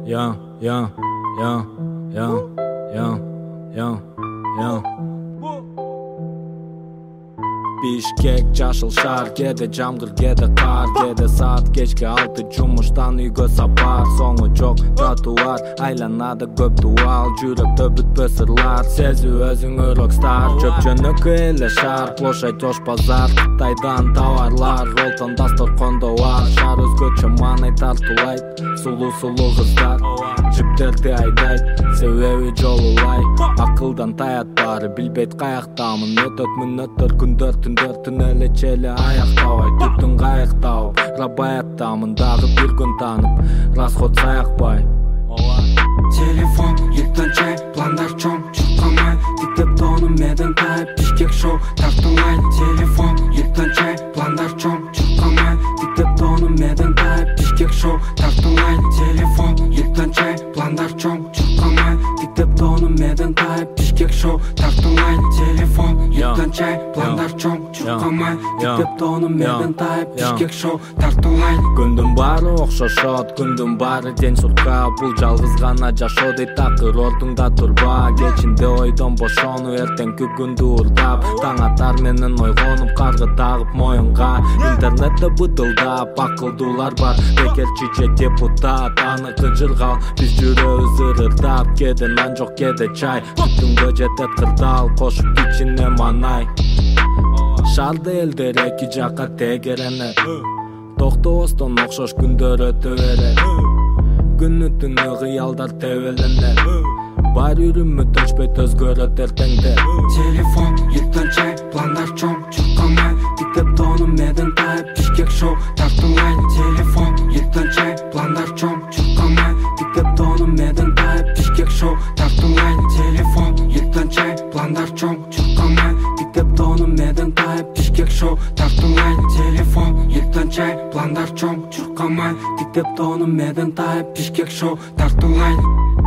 Bishkek жашыл шаар, кээде жамгыр, кээде кар, кээде саат кечке 6 жумуштан үйгө сапар. Соңу жок тротуар, айланады көп дуал, жүрөктө бүтпөс ырлар, сезүү өзүңө рокстар. Чөпчөнөккө эле шаар, площадь ош базар, Кытайдан товарлар, ролтон дастор кондоар. Шаар өзгөчө маанай тартуулайт, сулуу кыздар, жиптерди айдайт, себеби жолулай. Акылдан таят баары, билбейт каяктамын, өтөт мүнөттөр, күндөр, түндөр, түнөлө челе аяктабай. Түптүн кайык тауып, рабаяттамын, дагы бир күн танып, расход саякпай. Телефон, ертең чай, пландар чоң, чуккамай, тиктеп тоонум меден тайып, Бишкек шоу, тартылмай. Телефон, ертең чай, пландар чоң, чуккамай, тиктеп тоонум меден тайып, Бишкек шоу, тартылмай. Телефон, ертең чай, пландар чоң, чуккамай, тиктеп тоонум меден тайып, Бишкек шоу, тартылмай. Телефон, ертең чай, пландар чоң, чуккамай, тиктеп тоонум меден тайып, Бишкек шоу, тартылмай. Күндүн баары окшошот, күндүн баары ден сурка, бул жалгыз гана жашоо дейт такыр, ордуңда турба. Кечинде ойдон бошонуп, эртеңки күндү урдап, таң атар менен ойгонуп, каргы тагып моюнга. Интернетте быдылдап, акылдуулар бар, бекер чиче депутат, аны кыжыргал, биз жүрөбүз ырырдап. Кээде нан жок, кээде чай, бүтүнгө жетет кырдал, кошуп кичине манай. Шарды элдер эки жакка тегерене, токтобостон окшош күндөр өтө берет. Күнү түнү кыялдар тебеленер, бар үрүмүт өчпөйт өзгөрөт эртеңде. Телефон, ертең чай, пландар чоң, чуккамай, тиктеп тоонум меден тайып, Бишкек шоу, тартылмай. Телефон, ертең чай, пландар чоң, чуккамай, тиктеп тоонум меден тайып, Бишкек шоу, тартылмай. Телефон, ертең чай, пландар чоң, чуккамай, тиктеп тоонум меден тайып, Бишкек шоу, тартылмай. Телефон, ертең чай, пландар чоң, чуккамай, тиктеп тоонум меден тайып, Бишкек шоу, тартылмай.